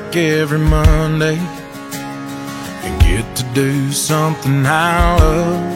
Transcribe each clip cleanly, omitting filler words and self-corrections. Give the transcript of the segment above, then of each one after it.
work every Monday and get to do something I love.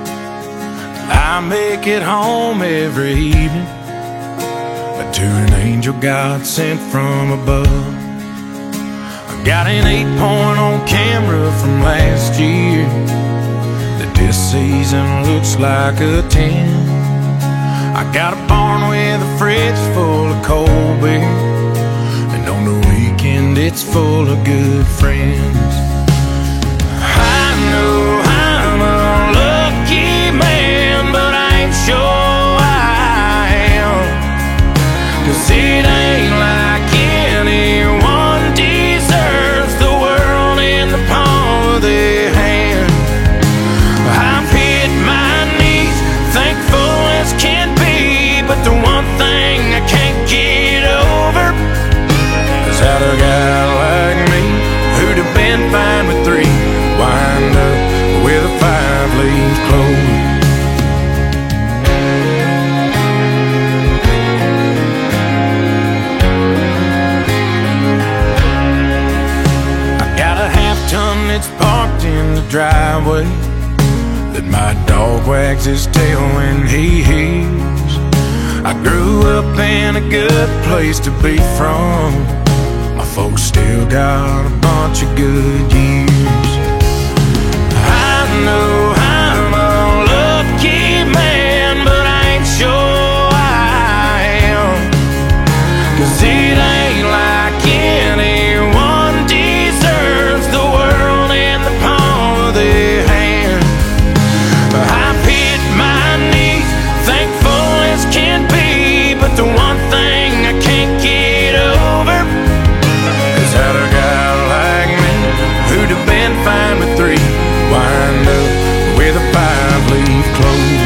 I make it home every evening to an angel God sent from above. I got an 8-point on camera from last year that this season looks like a 10. I got a barn with a fridge full of cold beer, and on the weekend it's full of good friends. I know I'm a lucky man, but I ain't sure I am, 'cause it ain't like anyone deserves the world in the palm of their hand. I've hit my knees, thankful as can be, but the one thing I can't get over is how a guy like me, who'd have been fine with 3, wind up with a 5-leaf clover. I got a half-ton that's parked in the driveway that my dog wags his tail when he hears. I grew up in a good place to be from. My folks still got a bunch of good years. I know I'm a lucky man, but I ain't sure I am, 'cause it ain't like anyone deserves the world in the palm of their hand. I've hit my knees, thankful as can be, but the one thing I can't get over is how a guy like me, who'd have been fine with 3, wind up with a 5-leaf clover.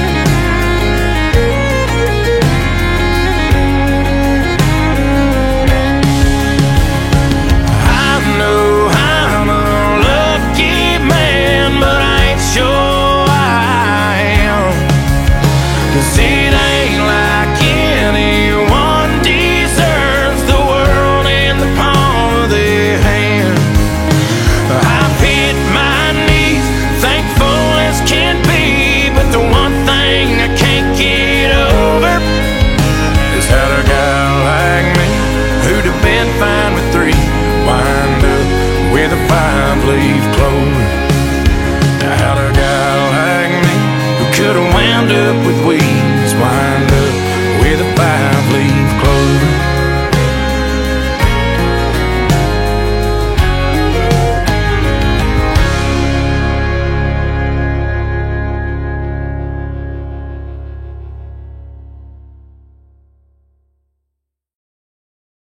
I know I'm a lucky man, but I ain't sure I am, 'cause it ain't like anyone deserves the world in the palm of their hand. I've hit my knees, thankful as can be, but the one thing I can't get over is how a guy like me, who'd have been fine with 3, wind up with a 5-leaf clover. Now how a guy like me, who could have wound up with weeds,